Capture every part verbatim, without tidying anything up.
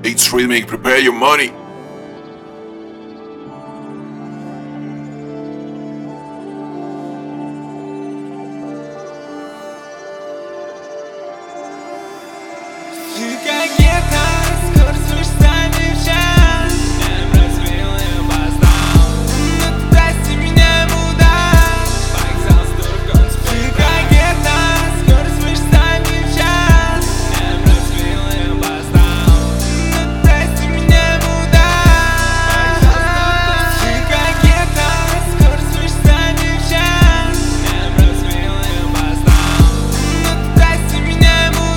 It's rhythmic, prepare your money. Ты как гетто, скорость выше сами в час. Я разбил и опоздал, но ты прости меня, мудак. Вокзал с турком с Ты как гетто, скорость выше сами в час. Я разбил и опоздал, но ты прости меня, мудак. Ты как гетто, скорость выше сами в час. Я разбил и опоздал, но ты прости меня, мудак.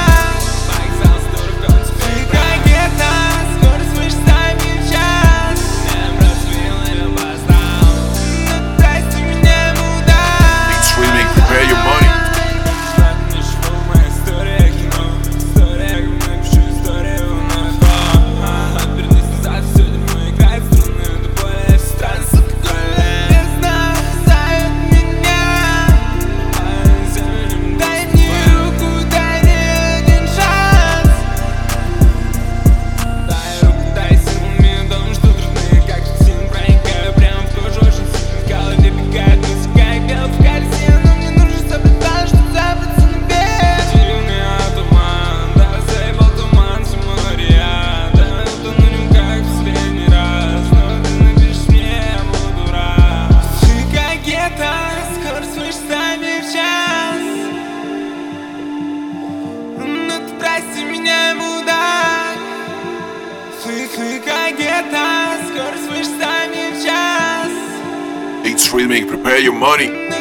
Прости меня, мудак. Ты, ты как гетто, скорость выше сами в час. It's rhythmic, prepare your money.